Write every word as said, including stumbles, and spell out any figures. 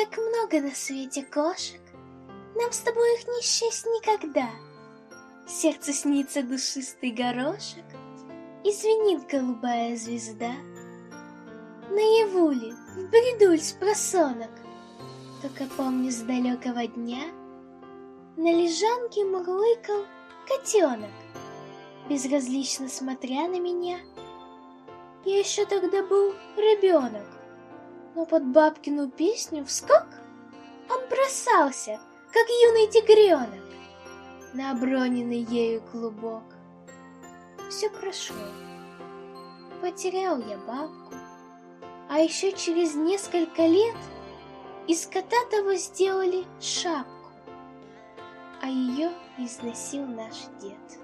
Как много на свете кошек, нам с тобой их не счесть никогда. Сердцу снится душистый горошек, и звенит голубая звезда. Наяву ли, в бреду ль спросонок, только помню с далекого дня, на лежанке мурлыкал котенок, безразлично смотря на меня. Я еще тогда был ребенок, но под бабкину песню вскок он бросался, как юный тигренок, на оброненный ею клубок. Все прошло, потерял я бабку, а еще через несколько лет из кота того сделали шапку, а ее износил наш дед.